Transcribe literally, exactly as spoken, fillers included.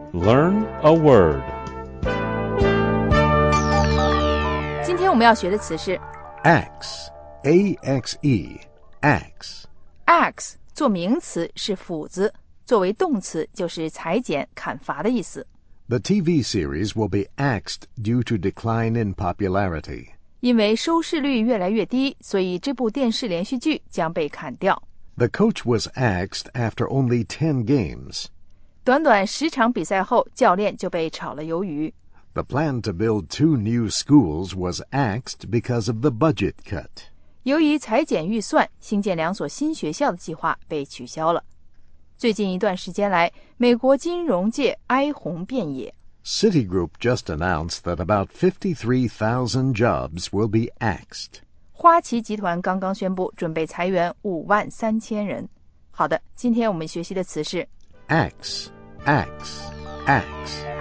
Learn a word. 今天我们要学的词是 Axe, A X E, axe. axe 做名词是斧子，作为动词就是裁剪、砍伐的意思。 The T V series will be axed due to decline in popularity. 因为收视率越来越低，所以这部电视连续剧将被砍掉。 The coach was axed after only ten games. 短短十场比赛后，教练就被炒了鱿鱼。 The plan to build two new schools was axed because of the budget cut. 由于裁减预算，兴建两所新学校的计划被取消了。最近一段时间来，美国金融界哀鸿遍野。 Citigroup just announced that about fifty-three thousand jobs will be axed. 花旗集团刚刚宣布准备裁员五万三千人。好的，今天我们学习的词是 Axe, axe, axe.